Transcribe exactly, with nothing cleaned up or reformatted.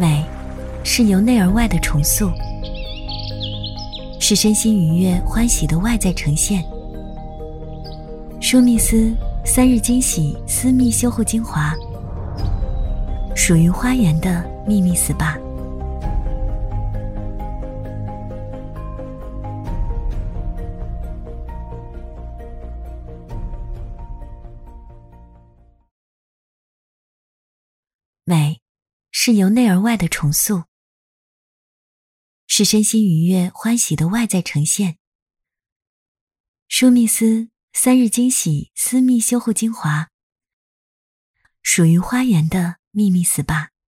美是由内而外的重塑，是身心愉悦欢喜的外在呈现。舒密斯三日惊喜私密修护精华，属于花园的秘密 S P A。 美是由内而外的重塑，是身心愉悦欢喜的外在呈现。舒密斯三日惊喜私密修护精华，属于花园的秘密 S P A。